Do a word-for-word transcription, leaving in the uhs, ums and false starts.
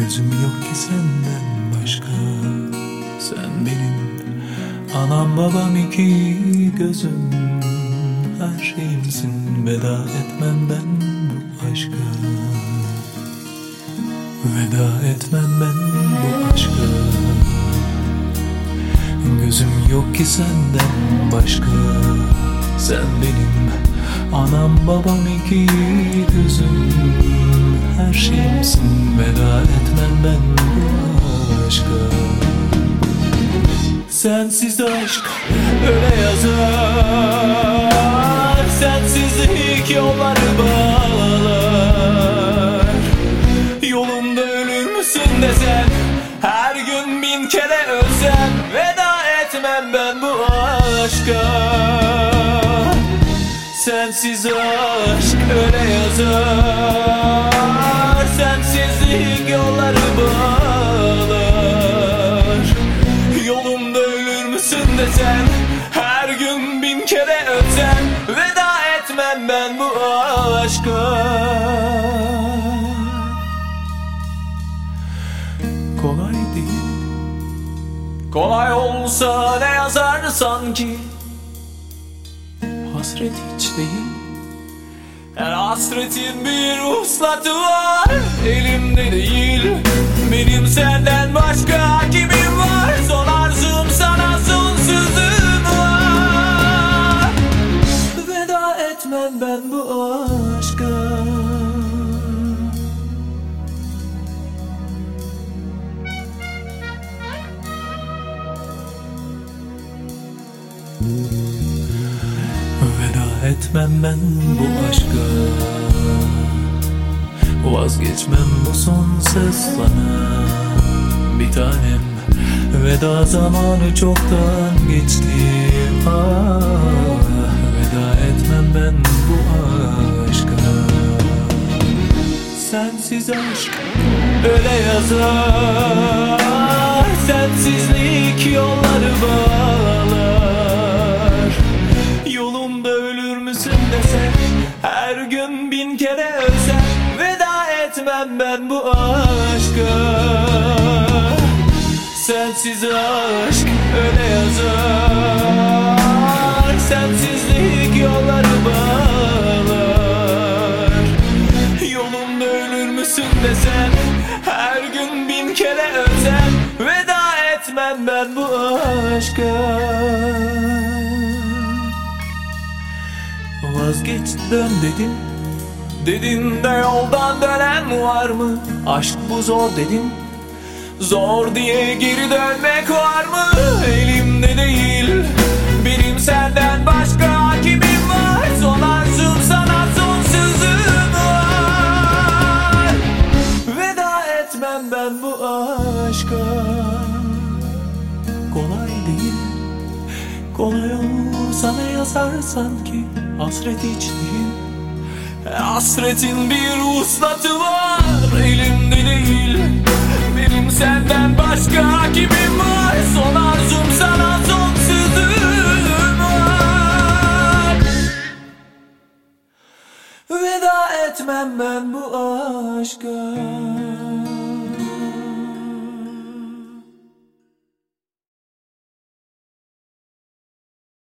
Gözüm yok ki senden başka. Sen benim anam babam iki gözüm, her şeyimsin. Veda etmem ben bu aşka. Veda etmem ben bu aşka. Gözüm yok ki senden başka. Sen benim anam babam iki gözüm, her şeyimsin. Veda etmem ben bu aşka. Sensiz aşk öyle yazar, sensizlik yolları bağlar. Yolumda ölür müsün desen, her gün bin kere ölsem, veda etmem ben bu aşka. Sensiz aşk öyle yazar, sensizlik yolları bağlar. Yolumda ölür müsün desen, her gün bin kere ölsem, veda etmem ben bu aşka. Kolay değil, kolay olsa ne yazar sanki. Hasret hiç değil, her hasretin bir uslatı var. Elimde değil, benim senden başka kimim var? Son arzum sana, son sözüm var. Veda etmem ben bu aşka. Veda etmem ben bu aşka. Vazgeçmem bu son söz sana. Bir tanem, veda zamanı çoktan geçti. Ah, veda etmem ben bu aşka. Sensiz aşk öyle yazar, sensizlik yolları bağlar. Yolumda ölür müsün desen, her gün bin kere ölsem, veda etmem ben bu aşka. Sensiz aşk öyle yazar, sensizlik yolları bağlar. Yolumda ölür müsün desen, her gün bin kere ölsem, veda etmem ben bu aşka. Vazgeç dön dedin, dedin de yoldan dönen var mı? Aşk bu zor dedin, zor diye geri dönmek var mı? Elimde değil, benim senden başka kimim var? Son arzum sana, son sözüm var. Veda etmem ben bu aşka. Kolay değil, kolay olsa ne yazar sanki. Hasret hiç değil, hasretin bir uslatı var. Elimde değil, benim senden başka kimim var? Son arzum sana, son sözüm var. Veda etmem ben bu aşka.